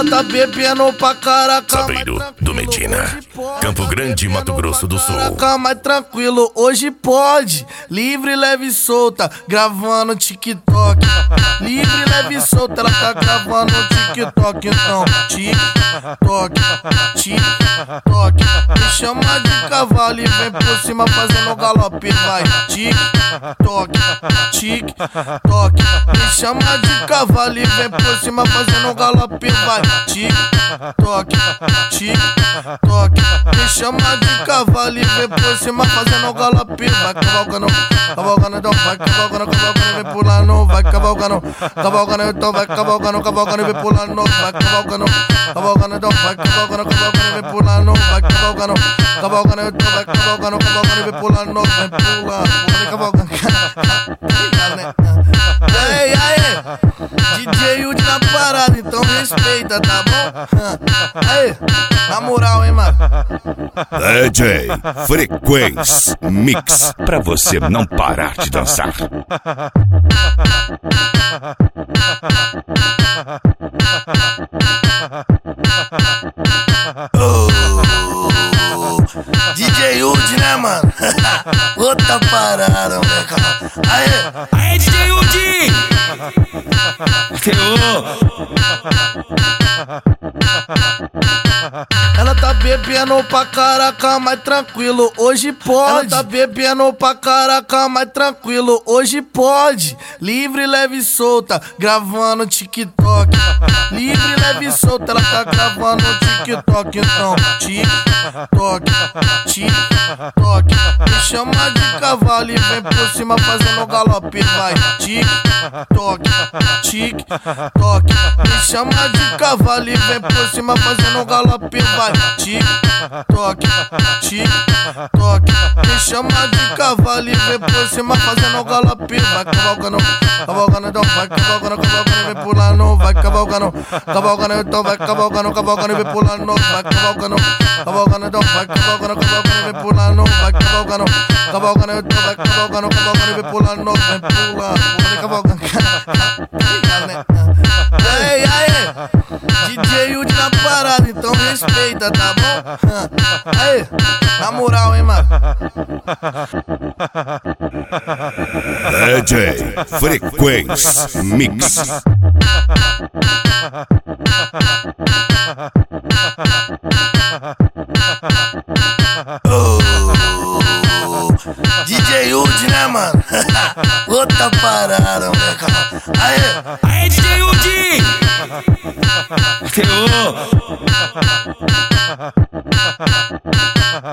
tá bebendo pra caraca. Sabeiro do Medina, Campo Grande, Mato Grosso do Sul. Mais tranquilo, hoje pode. Livre, leve e solta, gravando TikTok. Livre, leve e solta, ela tá gravando TikTok. Então, TikTok, TikTok. Me chama de cavalo e vem por cima fazendo galope. Vai, TikTok, TikTok. Me chama de cavalo e vem por cima fazendo galope. Vai, TikTok, TikTok. Me chama de cavalo e vem por cima fazendo galope. Vai cavalgando, cavalgando, então vai cavalgando, cavalgando e vem pulando. Vai cavalgando, cavalgando, então vai cavalgando, cavalgando e vem pulando. Vai cavalgando, cavalgando, então vai cavalgando, cavalgando e vem pulando. Vai cavalgando, cavalgando, então vai cavalgando, cavalgando e vem pulando. Vem pulando, vem cavalgando. Ei, aí, DJ Yudi na parada, então respeita, tá bom? Aí, na moral, hein, mano? DJ Frequência Mix, pra você não parar de dançar. DJ Yudi, né, mano? Outra parada, moleque. Aê, DJ Yudi! Ela tá bebendo pra caraca, mais tranquilo, hoje pode. Ela tá bebendo pra caraca, mais tranquilo, hoje pode. Livre, leve e solta, gravando TikTok. Livre, leve e solta, ela tá gravando TikTok. Então, TikTok, TikTok. Me chama de cavalo e vem por cima fazendo galope. Vai, TikTok, TikTok. Me chama de cavalo e vem por cima fazendo galope. Vai, TikTok, TikTok. Me chama de cavalo e vem por cima fazendo galope. Vai cavalgando, cavalgando, então vai cavalgando, cavalgando e vem pulando. Vai cavalgando, cavalgando, então vai cavalgando, cavalgando e vem pulando. Vai cavalgando, cavalgando, então vai cavalgando, cavalgando e vem pulando. Vai cavalgando, cavalgando, então vai cavalgando, cavalgando e vem pulando. Vem pulando, vem cavalgando. Ei, aí, DJ Yudi na parada, então respeita, tá bom? Aí, na moral, hein, mano? DJ Frequência Mix. DJ Yudi, né, mano? Outra parada, moleque. Aê, DJ Yudi!